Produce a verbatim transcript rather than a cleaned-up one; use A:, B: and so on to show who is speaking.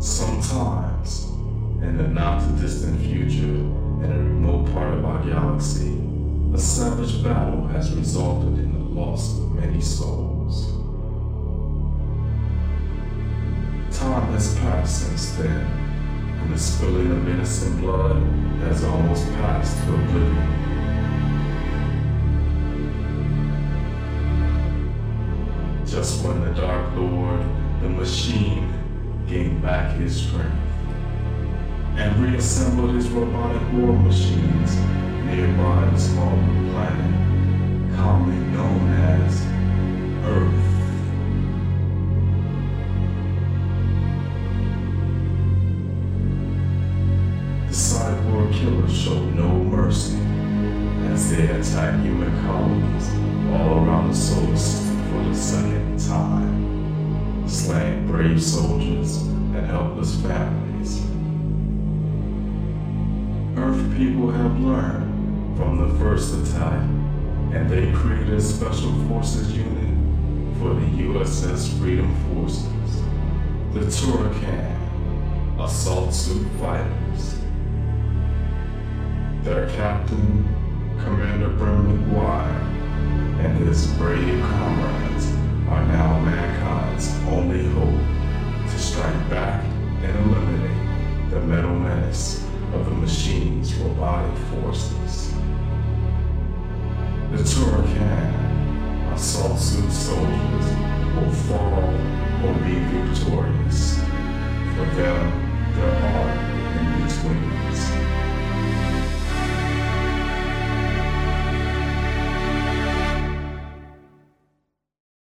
A: Sometimes, in the not-too-distant future, in a remote part of our galaxy, a savage battle has resulted in the loss of many souls. Time has passed since then, and the spilling of innocent blood has almost passed to oblivion. Just when the Dark Lord, the machine, gained back his strength and reassembled his robotic war machines nearby the small blue planet, commonly known as Earth. The cyborg killers showed no mercy as they attacked human colonies all around the solar system for the second time, slaying brave soldiers and helpless families. Earth people have learned from the first attack, and they created a special forces unit for the U S S Freedom Forces, the Turrican Assault Suit Fighters. Their captain, Commander Brim McGuire, and his brave comrades are now mankind's only hope to strike back and eliminate the metal menace of the machine's robotic forces. The Turrican assault suit soldiers will fall or be victorious. For them,